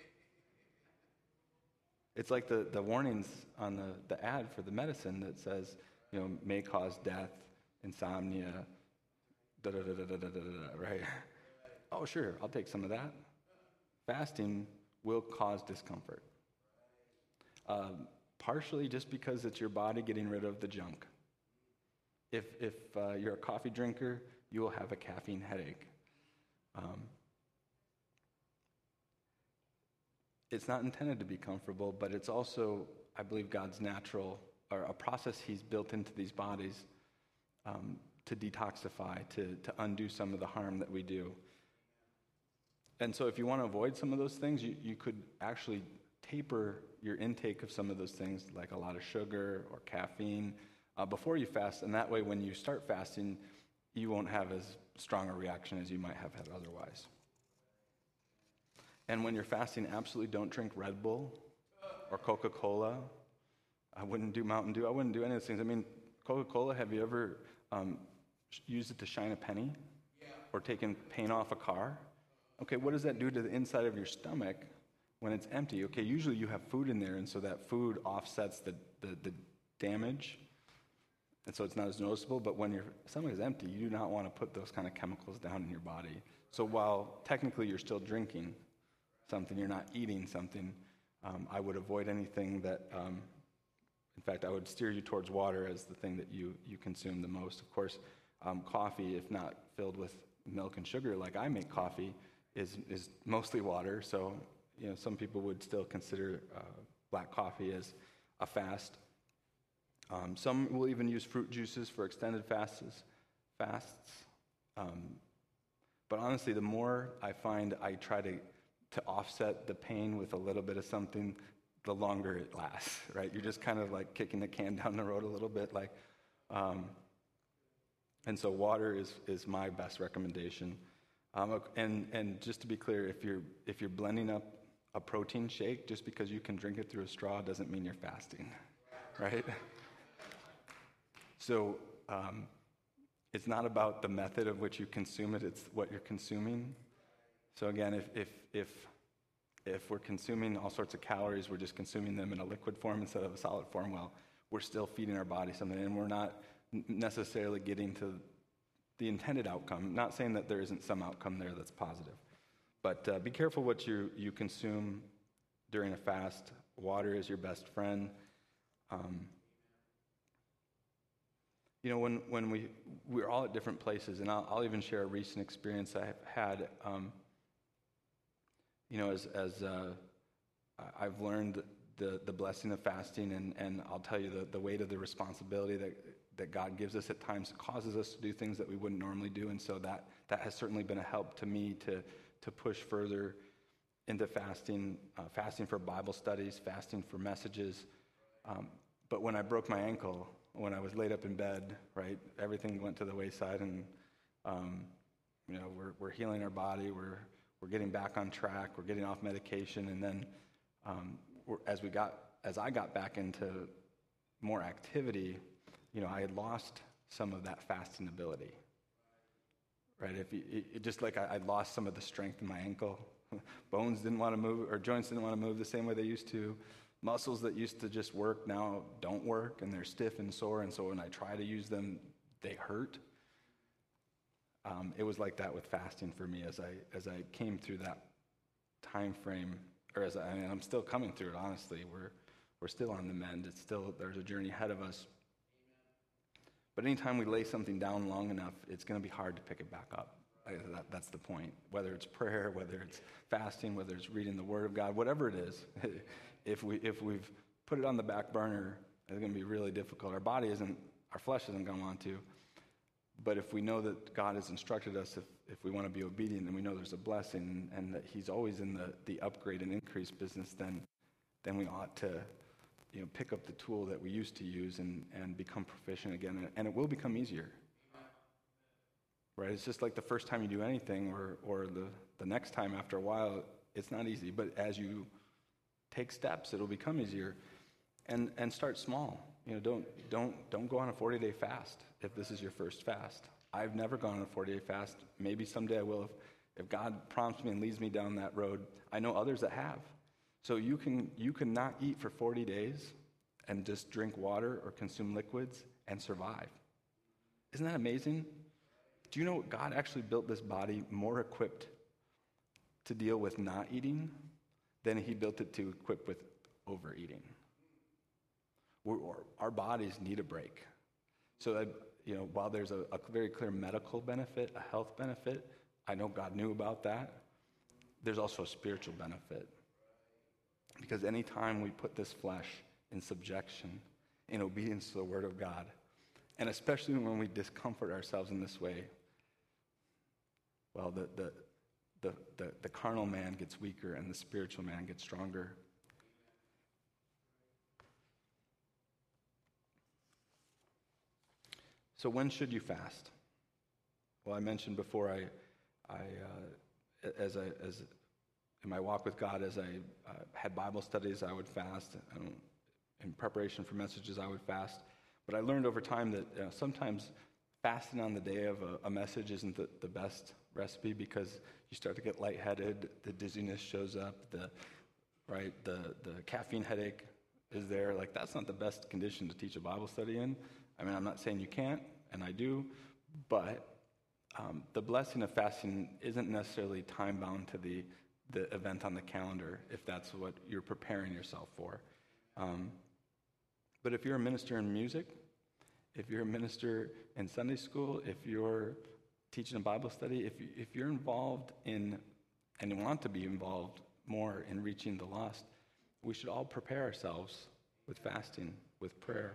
It's like the, the warnings on the, the ad for the medicine that says, you know, may cause death, insomnia, Da, da, da, da, da, da, da, da, right? Oh, sure, I'll take some of that. Fasting will cause discomfort. Um, partially just because it's your body getting rid of the junk. If, if uh, you're a coffee drinker, you will have a caffeine headache. Um, it's not intended to be comfortable, but it's also, I believe, God's natural, or a process he's built into these bodies um, to detoxify, to, to undo some of the harm that we do. And so if you want to avoid some of those things, you, you could actually taper your intake of some of those things, like a lot of sugar or caffeine, uh, before you fast. And that way, when you start fasting, you won't have as strong a reaction as you might have had otherwise. And when you're fasting, absolutely don't drink Red Bull or Coca-Cola. I wouldn't do Mountain Dew. I wouldn't do any of those things. I mean, Coca-Cola, have you ever um, used it to shine a penny? Yeah. Or taken paint off a car? Okay, what does that do to the inside of your stomach when it's empty? Okay, usually you have food in there, and so that food offsets the, the, the damage, and so it's not as noticeable. But when your stomach is empty, you do not want to put those kind of chemicals down in your body. So while technically you're still drinking something, you're not eating something, um, I would avoid anything that, um, in fact, I would steer you towards water as the thing that you, you consume the most. Of course, um, coffee, if not filled with milk and sugar like I make coffee, is is mostly water. So, you know, some people would still consider uh, black coffee as a fast. Um, some will even use fruit juices for extended fasts. fasts. Um, but honestly, the more I find I try to, to offset the pain with a little bit of something, the longer it lasts, right? You're just kind of like kicking the can down the road a little bit. like, um, And so water is, is my best recommendation. Um, and and just to be clear, if you're if you're blending up a protein shake, just because you can drink it through a straw doesn't mean you're fasting, right? So um, it's not about the method of which you consume it; it's what you're consuming. So again, if if if if we're consuming all sorts of calories, we're just consuming them in a liquid form instead of a solid form. Well, we're still feeding our body something, and we're not necessarily getting to the intended outcome. Not saying that there isn't some outcome there that's positive. But uh, be careful what you, you consume during a fast. Water is your best friend. Um, you know, when, when we, we're all at different places, and I'll, I'll even share a recent experience I have had. Um, you know, as, as uh, I've learned the, the blessing of fasting, and, and I'll tell you the, the weight of the responsibility that that God gives us at times causes us to do things that we wouldn't normally do. And so that that has certainly been a help to me to to push further into fasting, uh, fasting for Bible studies, fasting for messages. Um, but when I broke my ankle, when I was laid up in bed, right, everything went to the wayside, and um, you know, we're we're healing our body, we're we're getting back on track, we're getting off medication, and then um, we're, as we got as I got back into more activity, you know, I had lost some of that fasting ability, right? If you, it, it just like I, I lost some of the strength in my ankle. Bones didn't want to move, or joints didn't want to move the same way they used to. Muscles that used to just work now don't work, and they're stiff and sore, and so when I try to use them, they hurt. Um, it was like that with fasting for me as I as I came through that time frame, or as I, I mean, I'm still coming through it, honestly. We're, we're still on the mend. It's still, there's a journey ahead of us. But anytime we lay something down long enough, it's going to be hard to pick it back up. That, that's the point. Whether it's prayer, whether it's fasting, whether it's reading the Word of God, whatever it is, if we if we've put it on the back burner, it's going to be really difficult. Our body isn't, our flesh isn't going to want to. But if we know that God has instructed us, if, if we want to be obedient, and we know there's a blessing, and that He's always in the, the upgrade and increase business, then then we ought to, you know, pick up the tool that we used to use and, and become proficient again, and, and it will become easier. Right? It's just like the first time you do anything, or or the, the next time after a while, it's not easy. But as you take steps, it'll become easier. And and start small. You know, don't don't don't go on a forty-day fast if this is your first fast. I've never gone on a forty-day fast. Maybe someday I will if, if God prompts me and leads me down that road. I know others that have. So you can you can not eat for forty days and just drink water or consume liquids and survive. Isn't that amazing? Do you know God actually built this body more equipped to deal with not eating than He built it to equip with overeating? We're, our bodies need a break. So I, you know, while there's a, a very clear medical benefit, a health benefit, I know God knew about that, there's also a spiritual benefit. Because anytime we put this flesh in subjection, in obedience to the Word of God, and especially when we discomfort ourselves in this way, well, the, the, the, the, the carnal man gets weaker and the spiritual man gets stronger. So when should you fast? Well, I mentioned before, I, I uh, as I, as in my walk with God, as I uh, had Bible studies, I would fast. And in preparation for messages, I would fast. But I learned over time that you know, sometimes fasting on the day of a, a message isn't the, the best recipe, because you start to get lightheaded, the dizziness shows up, the right, the the caffeine headache is there. Like, that's not the best condition to teach a Bible study in. I mean, I'm not saying you can't, and I do, but um, the blessing of fasting isn't necessarily time-bound to the, the event on the calendar, if that's what you're preparing yourself for. Um, but if you're a minister in music, if you're a minister in Sunday school, if you're teaching a Bible study, if, you, if you're involved in, and want to be involved more in reaching the lost, we should all prepare ourselves with fasting, with prayer,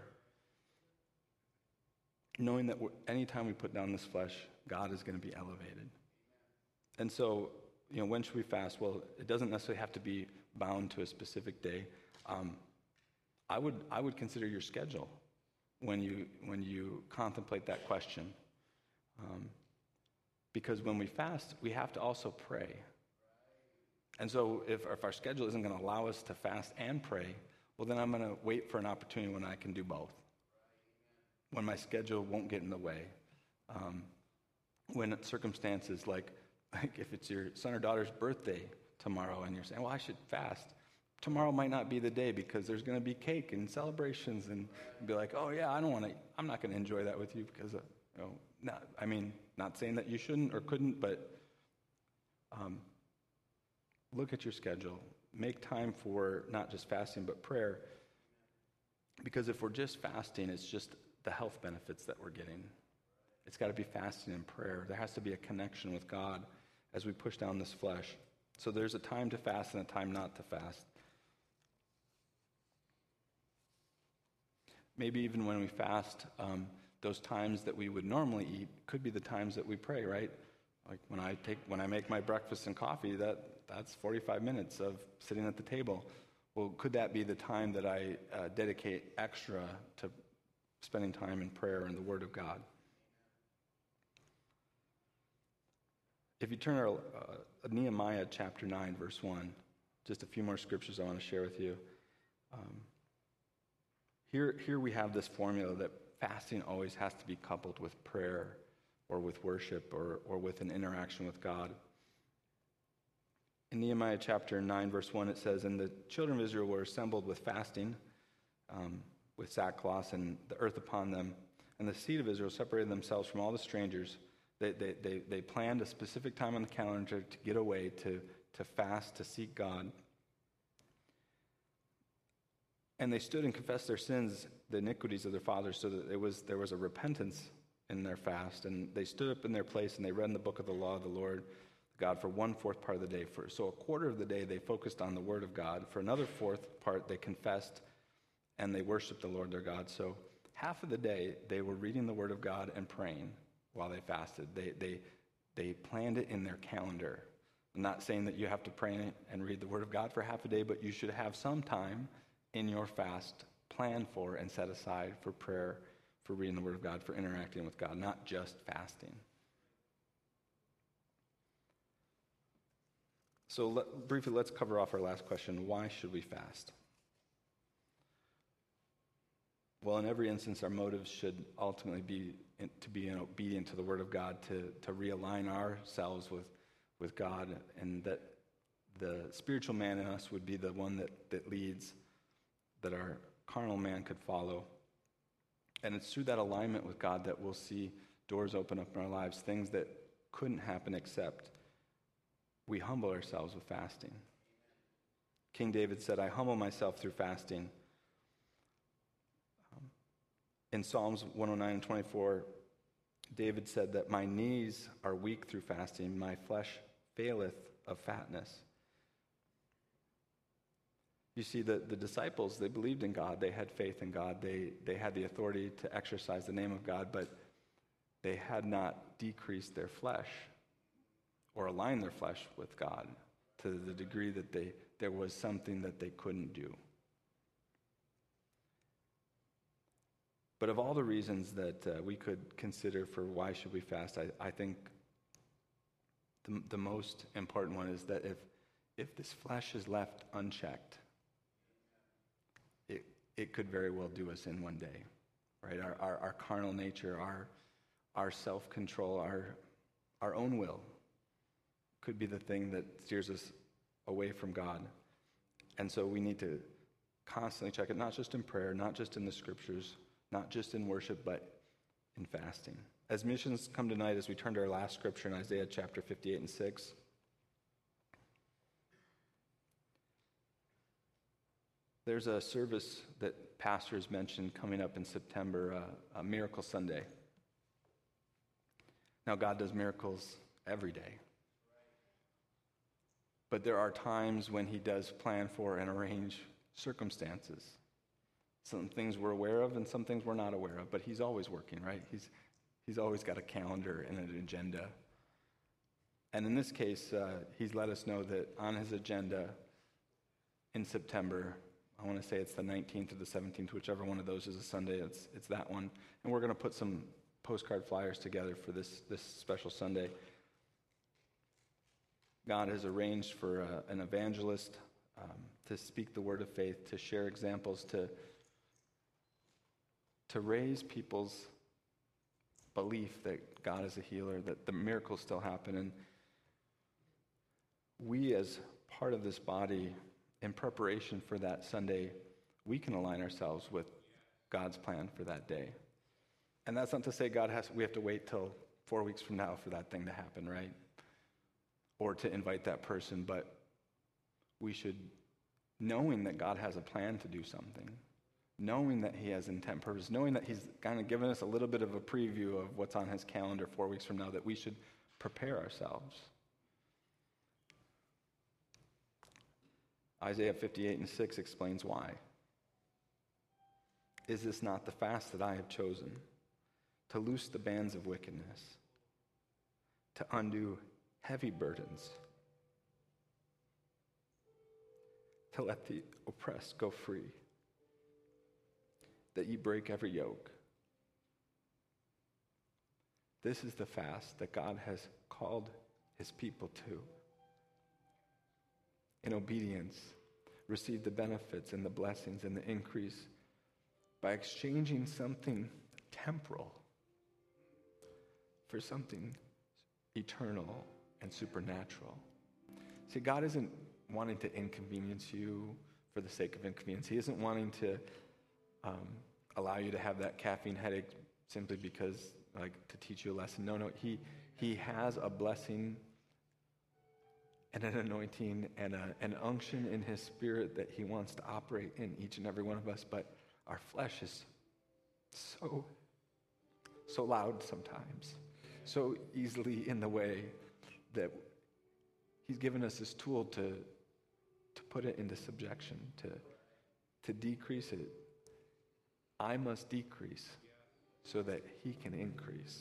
knowing that anytime we put down this flesh, God is going to be elevated. And so, you know, when should we fast? Well, it doesn't necessarily have to be bound to a specific day. Um, I would I would consider your schedule when you when you contemplate that question, um, because when we fast, we have to also pray. And so, if if our schedule isn't going to allow us to fast and pray, well, then I'm going to wait for an opportunity when I can do both. When my schedule won't get in the way, um, when circumstances like, like if it's your son or daughter's birthday tomorrow and you're saying, well, I should fast. Tomorrow might not be the day because there's going to be cake and celebrations, and be like, oh yeah, I don't want to, I'm not going to enjoy that with you because, uh, you know, not, I mean, not saying that you shouldn't or couldn't, but um, look at your schedule. Make time for not just fasting, but prayer. Because if we're just fasting, it's just the health benefits that we're getting. It's got to be fasting and prayer. There has to be a connection with God as we push down this flesh. So there's a time to fast and a time not to fast. Maybe even when we fast, um, those times that we would normally eat could be the times that we pray, right? Like when I take when I make my breakfast and coffee, that that's forty-five minutes of sitting at the table. Well, could that be the time that I uh, dedicate extra to spending time in prayer and the Word of God? If you turn to uh, Nehemiah chapter nine, verse one, just a few more scriptures I want to share with you. Um, here, here we have this formula that fasting always has to be coupled with prayer or with worship or, or with an interaction with God. In Nehemiah chapter nine, verse one, it says, and the children of Israel were assembled with fasting, um, with sackcloth and the earth upon them, and the seed of Israel separated themselves from all the strangers. They, they, they, they planned a specific time on the calendar to get away, to, to fast, to seek God. And they stood and confessed their sins, the iniquities of their fathers, so that it was, there was a repentance in their fast. And they stood up in their place and they read in the book of the law of the Lord God for one-fourth part of the day. For, so a quarter of the day they focused on the word of God. For another fourth part they confessed and they worshiped the Lord their God. So half of the day they were reading the word of God and praying while they fasted. They, they, they planned it in their calendar. I'm not saying that you have to pray and read the word of God for half a day, but you should have some time in your fast planned for and set aside for prayer, for reading the word of God, for interacting with God, not just fasting. So let, briefly, let's cover off our last question. Why should we fast? Well, in every instance, our motives should ultimately be in, to be in obedient to the word of God, to, to realign ourselves with, with God, and that the spiritual man in us would be the one that, that leads, that our carnal man could follow. And it's through that alignment with God that we'll see doors open up in our lives, things that couldn't happen except we humble ourselves with fasting. King David said, I humble myself through fasting. Um, in Psalms one oh nine and twenty-four, David said that my knees are weak through fasting, my flesh faileth of fatness. You see, the, the disciples, they believed in God. They had faith in God. They, they had the authority to exercise the name of God, but they had not decreased their flesh or aligned their flesh with God to the degree that they there was something that they couldn't do. But of all the reasons that uh, we could consider for why should we fast, I, I think the, the most important one is that if if this flesh is left unchecked, it it could very well do us in one day, right? Our our, our carnal nature, our our self-control, our our own will could be the thing that steers us away from God. And so we need to constantly check it, not just in prayer, not just in the scriptures, not just in worship, but in fasting. As missions come tonight, as we turn to our last scripture in Isaiah chapter fifty-eight and six, there's a service that pastors mentioned coming up in September, uh, a Miracle Sunday. Now, God does miracles every day. But there are times when he does plan for and arrange circumstances. Some things we're aware of and some things we're not aware of, but he's always working, right? He's he's always got a calendar and an agenda. And in this case, uh, he's let us know that on his agenda in September, I want to say it's the nineteenth or the seventeenth, whichever one of those is a Sunday, it's it's that one. And we're going to put some postcard flyers together for this, this special Sunday. God has arranged for uh, an evangelist um, to speak the word of faith, to share examples, to, to raise people's belief that God is a healer, that the miracles still happen. And we, as part of this body, in preparation for that Sunday, we can align ourselves with God's plan for that day. And that's not to say God has, we have to wait till four weeks from now for that thing to happen, right? Or to invite that person, but we should, knowing that God has a plan to do something, knowing that he has intent, purpose, knowing that he's kind of given us a little bit of a preview of what's on his calendar four weeks from now, that we should prepare ourselves. Isaiah fifty-eight and six explains why. Is this not the fast that I have chosen? To loose the bands of wickedness, to undo heavy burdens, to let the oppressed go free, that ye break every yoke. This is the fast that God has called his people to. In obedience, receive the benefits and the blessings and the increase by exchanging something temporal for something eternal and supernatural. See, God isn't wanting to inconvenience you for the sake of inconvenience. He isn't wanting to um, allow you to have that caffeine headache simply because, like, to teach you a lesson. No, no, he he has a blessing and an anointing and a, an unction in his spirit that he wants to operate in each and every one of us, but our flesh is so, so loud sometimes, so easily in the way that he's given us this tool to, to put it into subjection, to, to decrease it. I must decrease so that he can increase.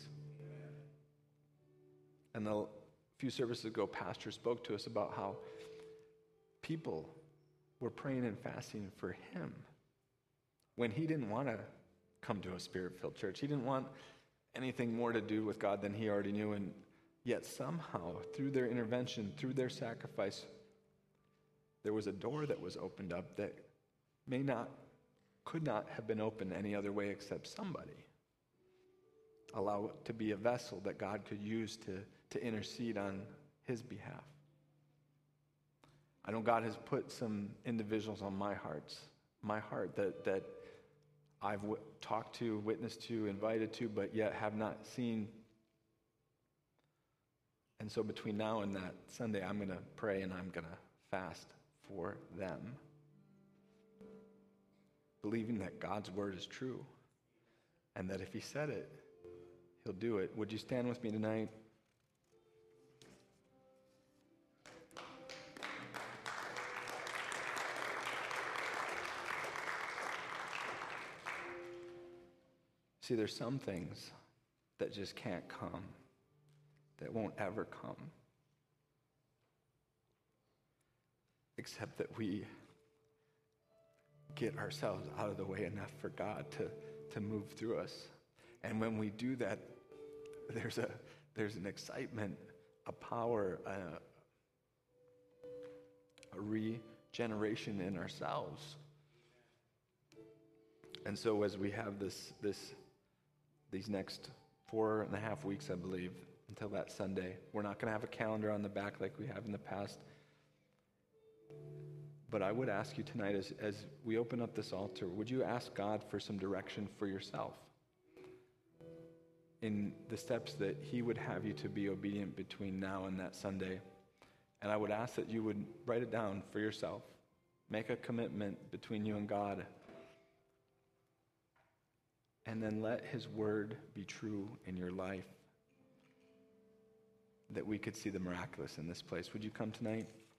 And a few services ago, pastor spoke to us about how people were praying and fasting for him when he didn't want to come to a spirit-filled church. He didn't want anything more to do with God than he already knew, and yet somehow, through their intervention, through their sacrifice, there was a door that was opened up that may not, could not have been opened any other way except somebody allow it to be a vessel that God could use to, to intercede on his behalf. I know God has put some individuals on my hearts, my heart that that I've w- talked to, witnessed to, invited to, but yet have not seen. And so between now and that Sunday, I'm going to pray and I'm going to fast for them, believing that God's word is true and that if he said it, He'll do it. Would you stand with me tonight? See, there's some things that just can't come, that won't ever come, except that we get ourselves out of the way enough for God to, to move through us. And when we do that, there's a there's an excitement, a power, a, a regeneration in ourselves. And so as we have this this these next four and a half weeks, I believe, until that Sunday, we're not going to have a calendar on the back like we have in the past. But I would ask you tonight, as, as we open up this altar, would you ask God for some direction for yourself in the steps that he would have you to be obedient between now and that Sunday? And I would ask that you would write it down for yourself. Make a commitment between you and God. And then let his word be true in your life, that we could see the miraculous in this place. Would you come tonight?